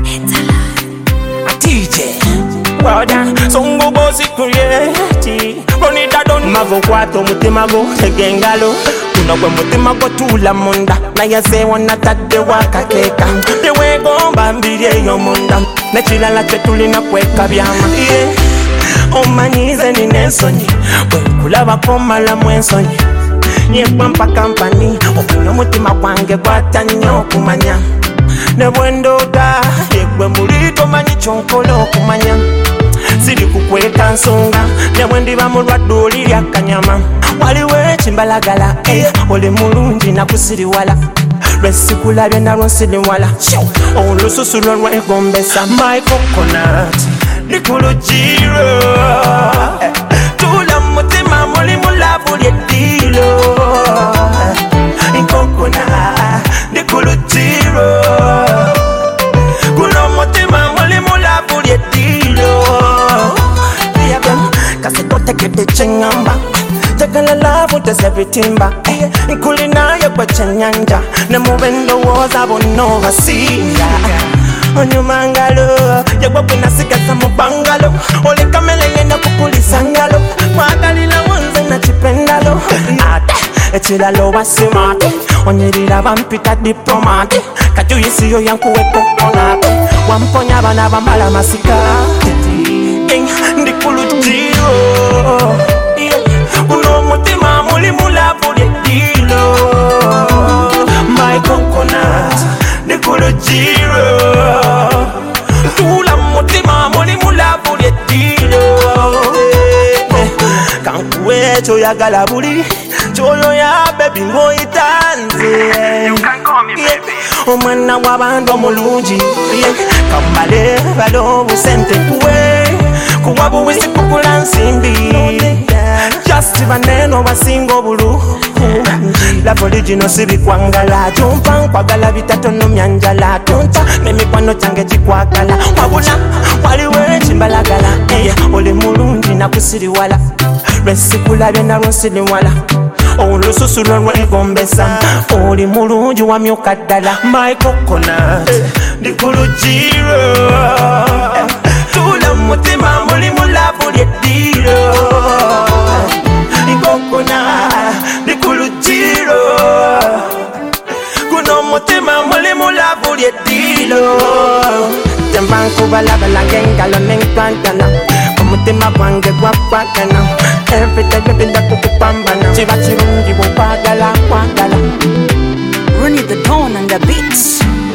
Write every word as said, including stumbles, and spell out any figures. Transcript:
D J Wada Songo bosi create Run it down Mavo kwato mutima go Tegengalo Kuno kwe mutima go tula munda Na yase wana tade waka keka Dewe gomba mbire yo munda Nechila la chetuli na kweka byama Yeah Omanize ni nensonyi Kulaba koma la mwensonyi Nyekwa mpa kampani Okunyo mutima kwange kwa tanyo kumanya Nebwendo da Yekwe mulito manyi chonkolo kumanya Siri kukweka nsonga Nebwendi ba mulwado liri akanyama Waliwe chimbalagala eh, Ole mulungi na kusiriwala Lwesikula na lwonsiriwala Olususu lwegombesa My coconut Nikulu jiro eh, Tula mutima muli mulavu lyedilo Coconut Nikulu jiro Kuno mutima muli mulavu lyedilo Kasi kote kete chengamba Tegala love does everything back Nkulina ya kwa chenyanja Nemubendo woza bono vasiya Onyo mangalo Ya kwa kuna sikasa mubangalo Ole kamele yena kukulisangalo Mwagalila wanze na chipendalo Ate, echila lo wasimate Onyerila vampita diplomate Kaju yisiyo yankuwe kokonate Wamponya bana bambala masika Ndikulu jiro Uno mutima muli mulavu lyedilo My coconut Nikulu jiro Tula mutima muli mulavu lyedilo Kankuwe choyagala buli Choyo ya baby ngo itanze You can call me baby Omwana wabando mulungi Kambale balo busente kuwe Kuwabu wisi kukula nsimbi Just baneno basingo bulu Love original sibi kwangala Jumpa nkwagala bitato no myanjala Tunta memikwano change jikwagala Wabula waliwe chimbalagala yeah. Ole mulungi na kusiriwala Lwesikula bena lwonsiriwala Olususu lwegombesa Oli mulungi wa myuka ddala My coconut Ndikulu jiro Tula mutima muli mulavu lyedilo Coconut Ndikulu jiro Kuno mutima muli mulavu lyedilo Tembanku balabala ngengalo nenkwantana Mutima kwange kwa kwakana Every day baby ndakukupambana Chiba chirungi wupagala kwagala Run it the tone and the beats.